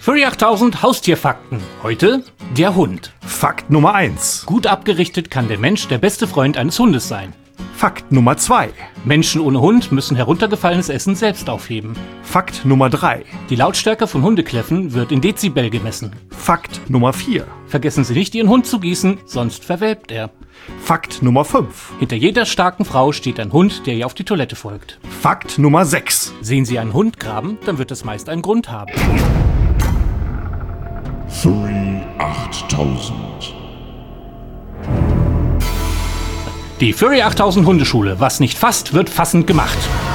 Furry 8000 Haustierfakten. Heute der Hund. Fakt Nummer 1. Gut abgerichtet kann der Mensch der beste Freund eines Hundes sein. Fakt Nummer 2. Menschen ohne Hund müssen heruntergefallenes Essen selbst aufheben. Fakt Nummer 3. Die Lautstärke von Hundekläffen wird in Dezibel gemessen. Fakt Nummer 4. Vergessen Sie nicht, Ihren Hund zu gießen, sonst verwelkt er. Fakt Nummer 5. Hinter jeder starken Frau steht ein Hund, der ihr auf die Toilette folgt. Fakt Nummer 6. Sehen Sie einen Hund graben, dann wird es meist einen Grund haben. Furry 8000. Die Furry 8000 Hundeschule. Was nicht fasst, wird fassend gemacht.